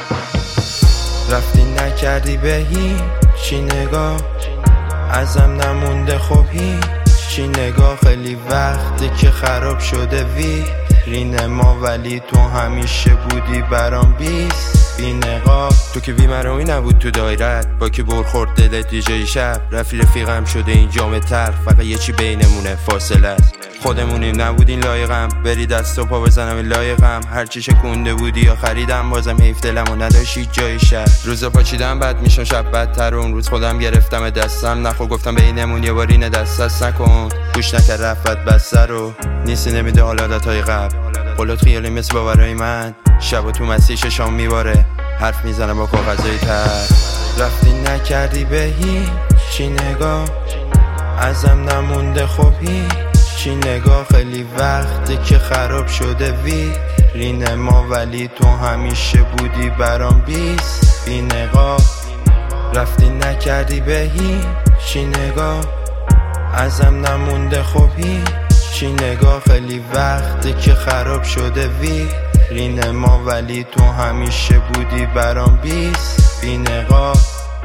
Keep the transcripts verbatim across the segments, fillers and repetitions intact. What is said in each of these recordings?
رفتی نکردی به هیچی نگاه، ازم نمونده خب هیچی نگاه. خیلی وقتی که خراب شده ویترین ما، ولی تو همیشه بودی برام بیست بی نقاب. تو که بی‌مرامی نبود تو دایرت، با که برخورد دلت یه جای شب. رفی رفیقم شده این جام تر، فقط یه چی بینمونه فاصله است. خودمونیم نبودین لایقم، بری دست و پا بزنم این لایقم. هرچی شکونده بودی یا خریدم، بازم حیف دلمو نداشتی جای شب. روزا پاچیدم بد میشم شب بدتر، اون روز خودم گرفتم دستم. نخو گفتم بینمون یه بارین دست دست نکن، گوش نکرد رفت بسته رو. نیستی نمیده حال عادتهای قبل، قولت خیالی مثل باورای من. شب و تو مسیح شام میباره، حرف میزنم با کاغذای تر. رفتی نکردی به هیچی نگاه، ازم نمونده خب هیچی نگاه. خیلی وقتی که خراب شده ویترین ما، ولی تو همیشه بودی برام بیست بی نقاب. رفتی نکردی به هیچی نگاه، ازم نمونده خب هیچی نگاه. خیلی وقتی که خراب شده ویترین ما، ولی تو همیشه بودی برام بیست بی نقاب.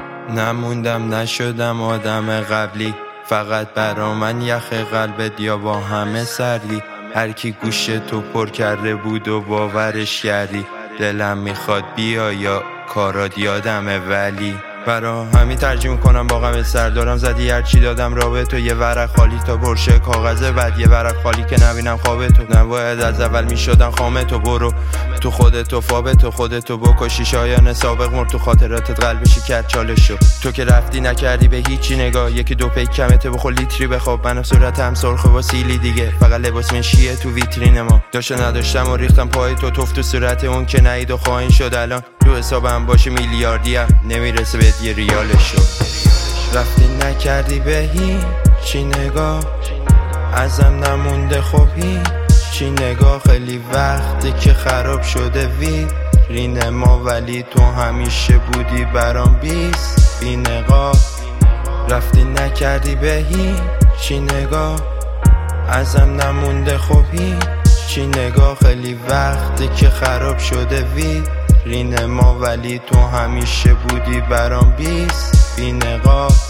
نموندم نشدم آدم قبلی، فقط برا من یخ قلبت یا با همه سردی. هر کی گوشه تو پر کرده بود و باورش کردی. دلم میخواد بیا یا کارات یادمه، ولی برا همین ترجیح میکنم با غم سر. دارم زدی هرچی دادم رابه تو، یه ورق خالی تا پرشه کاغذه بعد یه ورق خالی که نبینم خواب تو. نباید از اول میشدن خامه تو، برو تو خودتو فابه تو خودتو بکشی. شایان سابق مرد تو خاطراتت، قلبشی کرد چالش شد. تو که رفتی نکردی به هیچی نگاه، یکی دو پیک کمته بخور لیتری بخواب. من صورتم سرخه با سیلی دیگه، فقط لباس منشیه تو ویترین ما. داشته نداشتم و ریختم پای تو، توف تو صورت اون که نهید و خواهین شد. الان تو حسابم باشه میلیاردیه، نمیرسه به یه ریالشو. رفتی نکردی به هیچی نگاه، ازم نمونده خب هیچی نگاه. خیلی وقتی که خراب شده ویترین ما، ولی تو همیشه بودی برام بیست بی نقاب. رفتی نکردی به هیچی نگاه، ازم نمونده خب هیچی نگاه. خیلی وقتی که خراب شده ویترین ما، ولی تو همیشه بودی برام بیست بی نقاب.